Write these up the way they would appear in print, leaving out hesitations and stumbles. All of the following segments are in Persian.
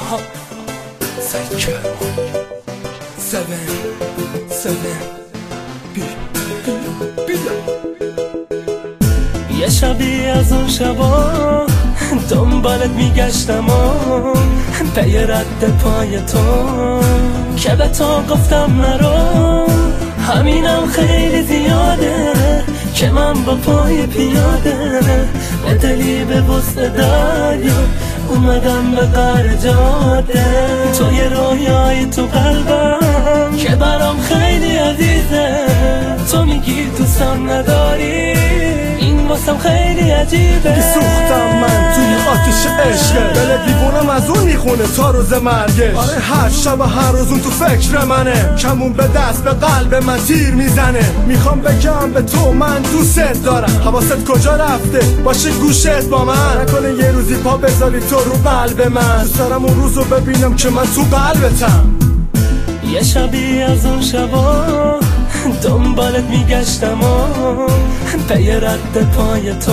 یه شبی از اون شبا دنبالت میگشتم و پی رد پای تو که به تو گفتم نرو. همینم خیلی زیاده که من با پای پیاده به دلی به وسط دریا اومدم به قعر جاده. تو یه رویای تو قلبم که برام خیلی عزیزه. تو میگی دوستم نداری، این واسم خیلی عجیبه. که سوختم من توی آتش عشقه، دل دیوونم از اون میخونه تا روز مرگش. آره هر شب و هر روز اون تو فکر منه، کمون به دست به قلب من تیر میزنه. میخوام بگم به تو من دوست دارم، حواست کجا رفته باشه گوشت با من. نکنه یه روزی پا بذاری تو رو قلب من. دوست دارم اون روزو ببینم که من تو قلبتم. یه شبی از اون شبا دنبالت میگشتم و پی رد پای تو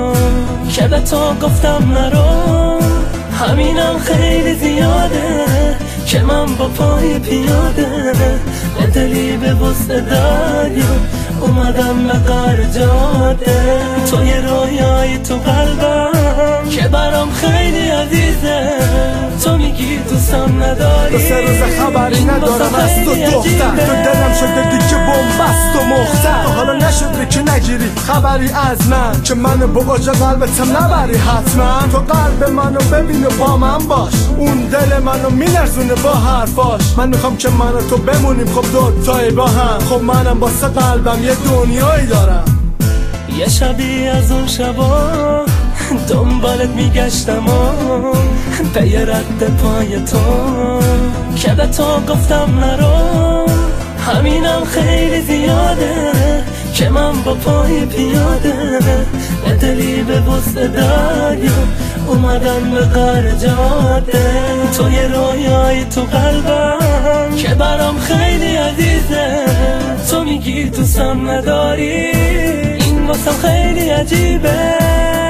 که به تو گفتم نرو. همینم خیلی زیاده که من با پای پیاده به دلی به وسط دریا اومدم به قعر جاده. تو یه رویای تو قلبم که برام خیلی عزیزه. تو میگی دوستم نداری، دو سه روز خبری ندارم از تو دختر. تو دلم شده دیگه بومبست و مختر. تو حالا نشده که نگیری خبری از من، که منو با اوج قلبتم نبری حتما. تو قلب منو ببین و با من باش، اون دل منو میلرزونه با حرفاش. من میخوام که من و تو بمونیم خب دوتایی با هم. خب منم واسه قلبم یه دنیایی دارم. یه شبی از اون شبا دنبالت میگشتم و پی رد پای تو که به تو گفتم نرو. همینم خیلی زیاده که من با پای پیاده به دلی به وسط دریا اومدم به قعر جاده. تو یه رویای تو قلبم که برام خیلی عزیزه. تو میگی دوستم نداری، این واسم خیلی عجیبه.